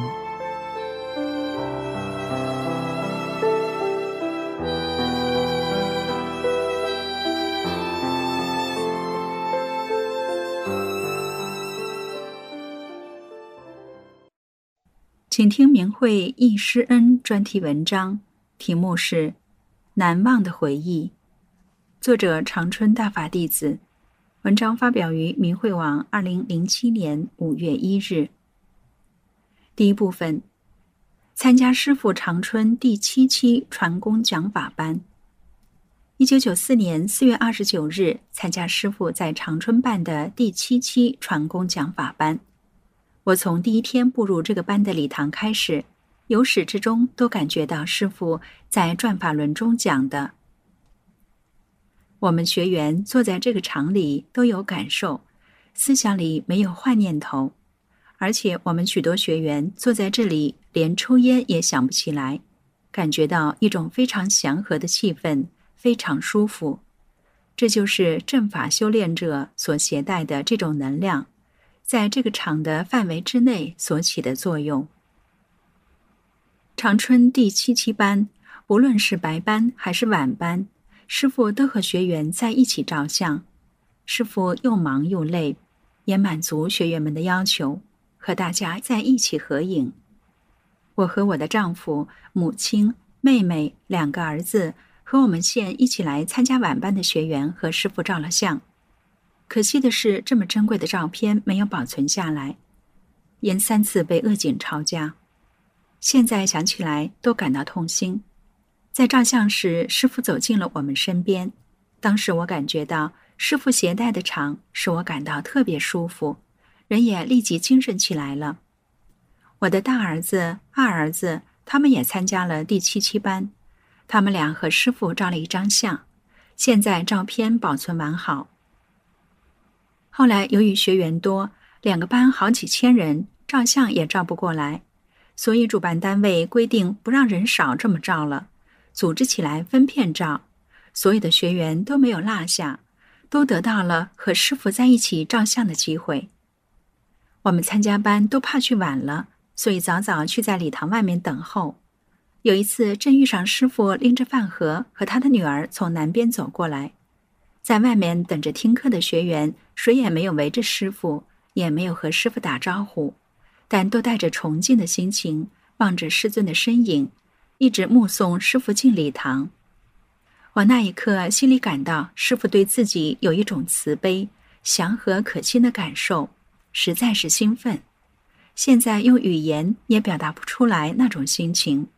请听明慧忆师恩专题文章，题目是《难忘的回忆》，作者长春大法弟子，文章发表于明慧网二零零七年五月一日。第一部分，参加师父长春第七期传功讲法班。一九九四年四月二十九日，参加师父在长春办的第七期传功讲法班。我从第一天步入这个班的礼堂开始，由始至终都感觉到师父在转法轮中讲的。我们学员坐在这个场里都有感受，思想里没有坏念头，而且我们许多学员坐在这里连抽烟也想不起来，感觉到一种非常祥和的气氛，非常舒服。这就是正法修炼者所携带的这种能量，在这个场的范围之内所起的作用。长春第七期班，无论是白班还是晚班，师父都和学员在一起照相。师父又忙又累，也满足学员们的要求，和大家在一起合影。我和我的丈夫、母亲、妹妹、两个儿子和我们县一起来参加晚班的学员和师父照了相。可惜的是，这么珍贵的照片没有保存下来，因三次被恶警抄家。现在想起来都感到痛心。在照相时，师父走进了我们身边，当时我感觉到师父携带的场使我感到特别舒服，人也立即精神起来了。我的大儿子、二儿子他们也参加了第七期班，他们俩和师父照了一张相，现在照片保存完好。后来由于学员多，两个班好几千人，照相也照不过来， 所以主办单位规定不让人少这么照了，组织起来分片照，所有的学员都没有落下，都得到了和师父在一起照相的机会。我们参加班都怕去晚了，所以早早去在礼堂外面等候。有一次正遇上师父拎着饭盒和他的女儿从南边走过来，在外面等着听课的学员谁也没有围着师父，也没有和师父打招呼，但都带着崇敬的心情望着师尊的身影，一直目送师父进礼堂。我那一刻心里感到师父对自己有一种慈悲、祥和可亲的感受，实在是兴奋，现在用语言也表达不出来那种心情。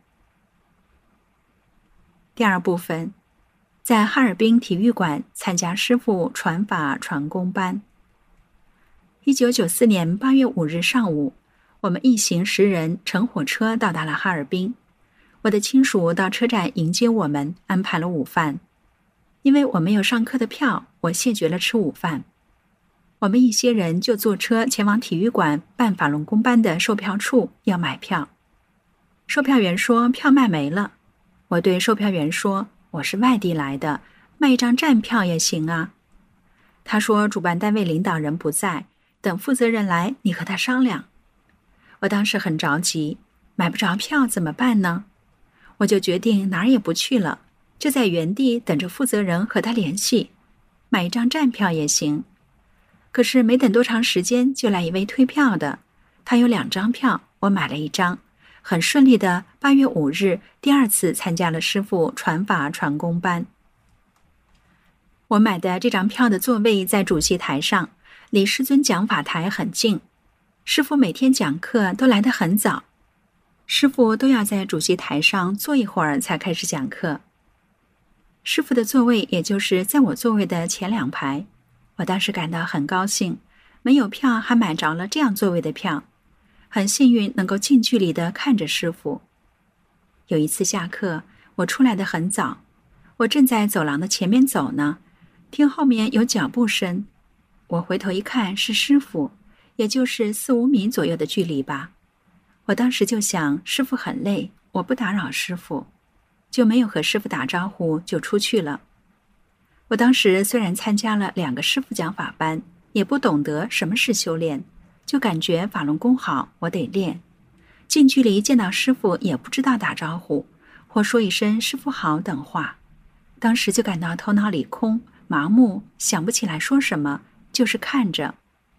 第二部分，在哈尔滨体育馆参加师父传法传功班。一九九四年八月五日上午，我们一行十人乘火车到达了哈尔滨。我的亲属到车站迎接我们，安排了午饭。因为我没有上课的票，我谢绝了吃午饭。我们一些人就坐车前往体育馆办法轮功班的售票处要买票。售票员说票卖没了。我对售票员说，我是外地来的，卖一张站票也行啊。他说主办单位领导人不在，等负责人来你和他商量。我当时很着急，买不着票怎么办呢？我就决定哪儿也不去了，就在原地等着负责人和他联系，买一张站票也行。可是没等多长时间，就来一位退票的，他有两张票，我买了一张，很顺利的八月五日第二次参加了师父传法传功班。我买的这张票的座位在主席台上，离师尊讲法台很近。师父每天讲课都来得很早，师父都要在主席台上坐一会儿才开始讲课。师父的座位也就是在我座位的前两排，我当时感到很高兴，没有票还买着了这样座位的票，很幸运能够近距离地看着师父。有一次下课，我出来得很早，我正在走廊的前面走呢，听后面有脚步声，我回头一看是师父，也就是四五米左右的距离吧。我当时就想师父很累，我不打扰师父，就没有和师父打招呼就出去了。我当时虽然参加了两个师父讲法班，也不懂得什么是修炼，就感觉法轮功好，我得练。近距离见到师父也不知道打招呼，或说一声师父好等话。当时就感到头脑里空，麻木，想不起来说什么，就是看着。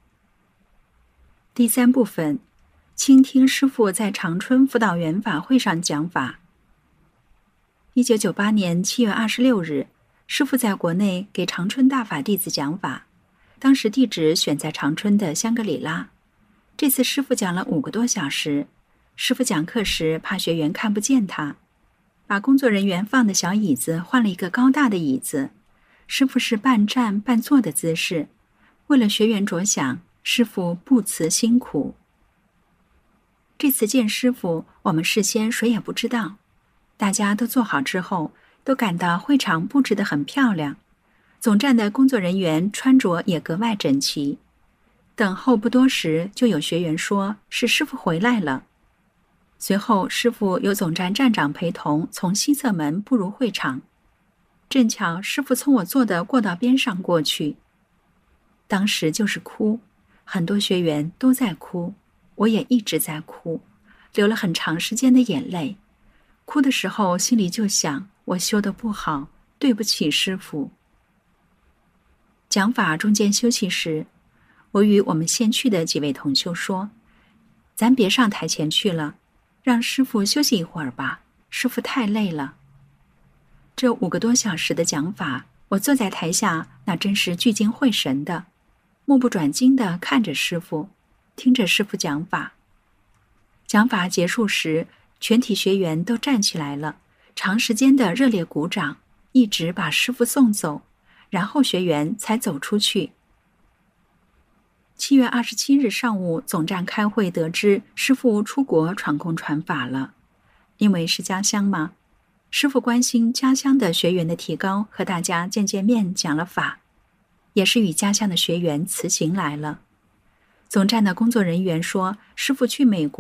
第三部分，倾听师父在长春辅导员法会上讲法。一九九八年七月二十六日，师父在国内给长春大法弟子讲法，当时地址选在长春的香格里拉。这次师父讲了五个多小时，师父讲课时怕学员看不见他，把工作人员放的小椅子换了一个高大的椅子，师父是半站半坐的姿势，为了学员着想，师父不辞辛苦。这次见师父，我们事先谁也不知道，大家都坐好之后，都感到会场布置得很漂亮，总站的工作人员穿着也格外整齐。等候不多时，就有学员说是师父回来了。随后师父由总站站长陪同从西侧门步入会场，正巧师父从我坐的过道边上过去。当时就是哭，很多学员都在哭，我也一直在哭，流了很长时间的眼泪。哭的时候心里就想，我修得不好，对不起师父。讲法中间休息时，我与我们先去的几位同修说，咱别上台前去了，让师父休息一会儿吧，师父太累了。这五个多小时的讲法，我坐在台下那真是聚精会神的，目不转睛地看着师父，听着师父讲法。讲法结束时，全体学员都站起来了，长时间的热烈鼓掌，一直把师父送走，然后学员才走出去。七月二十七日上午，总站开会得知师父出国传功传法了。因为是家乡嘛，师父关心家乡的学员的提高，和大家见见面讲了法，也是与家乡的学员辞行来了。总站的工作人员说，师父去美国，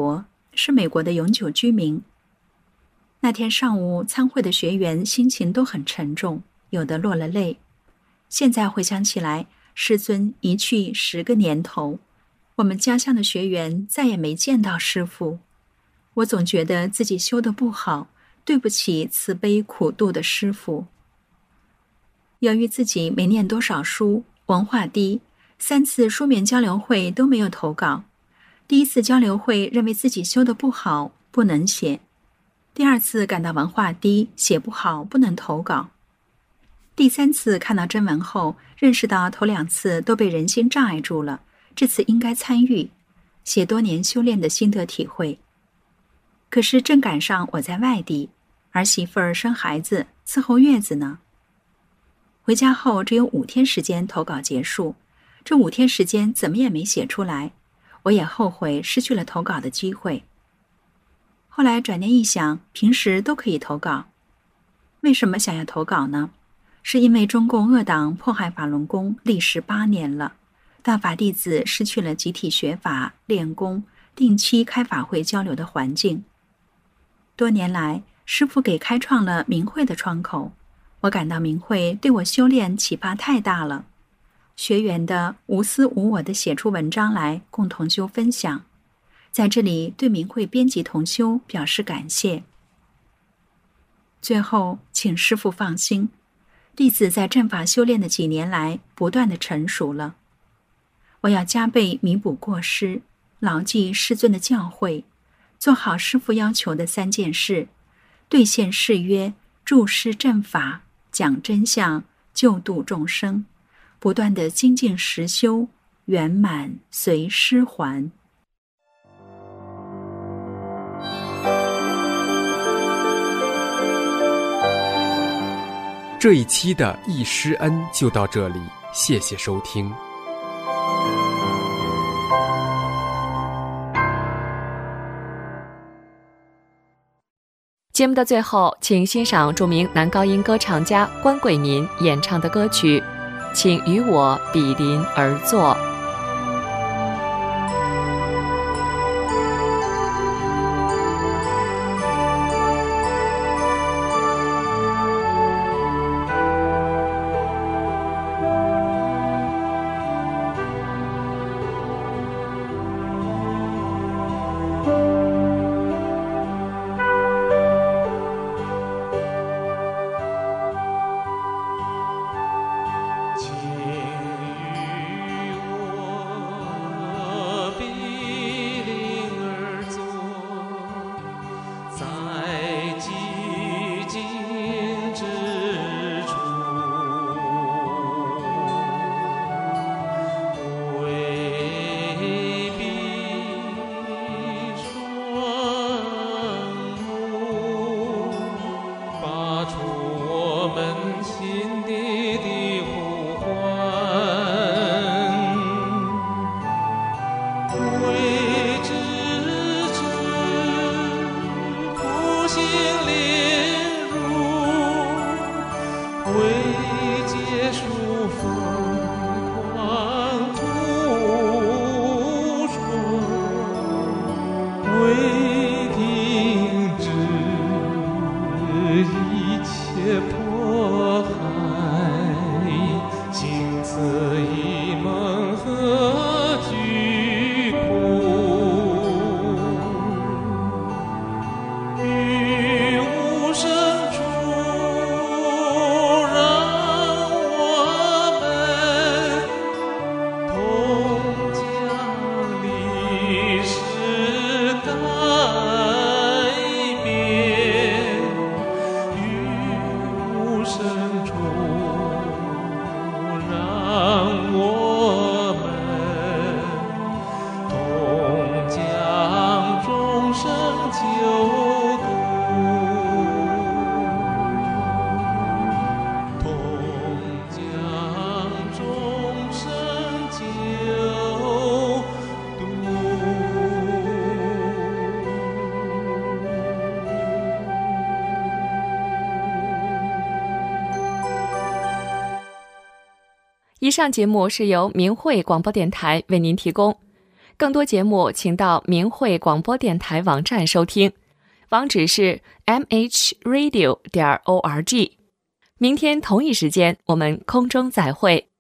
是美国的永久居民。那天上午参会的学员心情都很沉重，有的落了泪。现在回想起来，师尊一去十个年头，我们家乡的学员再也没见到师父。我总觉得自己修得不好，对不起慈悲苦度的师父。由于自己没念多少书，文化低，三次书面交流会都没有投稿。第一次交流会认为自己修得不好，不能写。第二次感到文化低，写不好，不能投稿。第三次看到真文后，认识到头两次都被人心障碍住了，这次应该参与，写多年修炼的心得体会。可是正赶上我在外地，儿媳妇儿生孩子，伺候月子呢。回家后只有五天时间投稿结束，这五天时间怎么也没写出来，我也后悔失去了投稿的机会。后来转念一想，平时都可以投稿。为什么想要投稿呢？是因为中共恶党迫害法轮功历时八年了，大法弟子失去了集体学法、练功、定期开法会交流的环境。多年来，师父给开创了明慧的窗口，我感到明慧对我修炼启发太大了。学员的无私无我地写出文章来，共同修分享。在这里对明慧编辑同修表示感谢。最后，请师父放心，弟子在正法修炼的几年来，不断地成熟了。我要加倍弥补过失，牢记师尊的教诲，做好师父要求的三件事，兑现誓约，助师正法，讲真相，救度众生，不断地精进实修，圆满随师还。
这一期的易师恩就到这里，谢谢收听。
节目的最后，请欣赏著名男高音歌唱家关贵民演唱的歌曲《请与我比邻而坐》。以上节目是由明慧广播电台为您提供， 更多节目请到明慧广播电台网站收听，网址是 m h radio 点 org。明天同一时间我们空中再会。